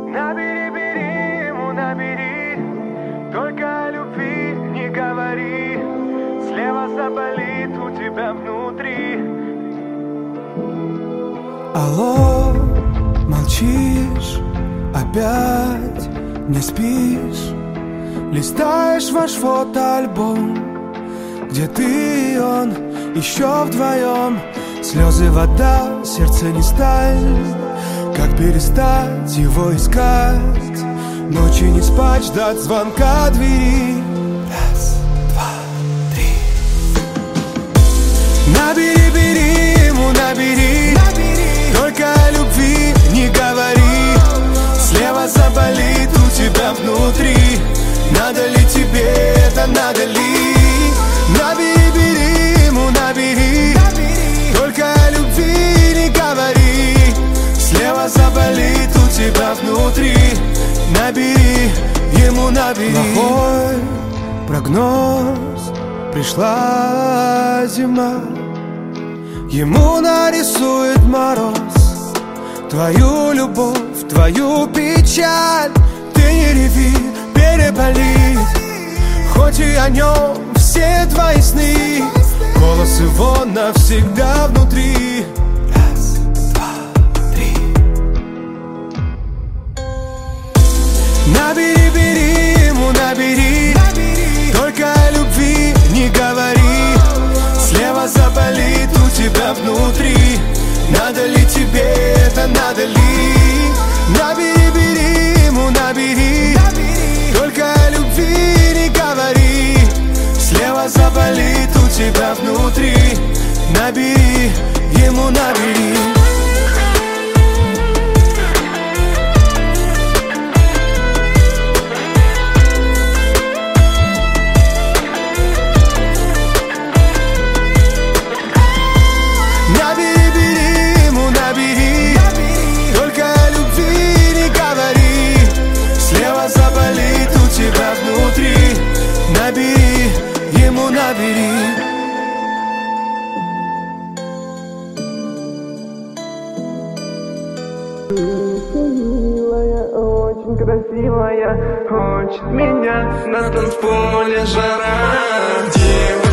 Набери, бери ему, набери. Только о любви не говори. Слева заболит у тебя внутри. Алло, молчишь, опять не спишь. Листаешь ваш фотоальбом, где ты и он еще вдвоем. Слезы, вода, сердце не сталь. Как перестать его искать? Ночи не спать, ждать звонка двери. Раз, два, три. Набери, бери ему, набери. Только о любви не говори. Слева заболит у тебя внутри. Надо ли тебе это, надо ли? Набери, бери ему, набери. Только о любви не говори. Слева заболит у тебя внутри. Набери, ему набери. Плохой прогноз, пришла зима. Ему нарисует мороз твою любовь, твою печаль. Ты не реви, переболит. Хоть и о нем все твои сны. Голос его навсегда внутри. Раз, два, три. Набери, бери ему, набери. Только о любви не говори. Слева заболит у тебя внутри. Надо ли тебе это, надо ли? Набери, бери ему, набери. Только о любви не говори. Слева заболит у тебя внутри. Набери, ему набери. Набери, бери ему, набери. Только о любви не говори. Слева заболит у тебя внутри. Набери, ему набери. Милая, очень красивая, хочет меня на танцполе жара. Девушка